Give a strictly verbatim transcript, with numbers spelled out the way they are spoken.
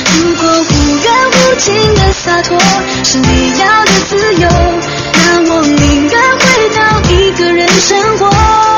如果忽远忽近的洒脱是你要的自由，那我宁愿回到一个人生活。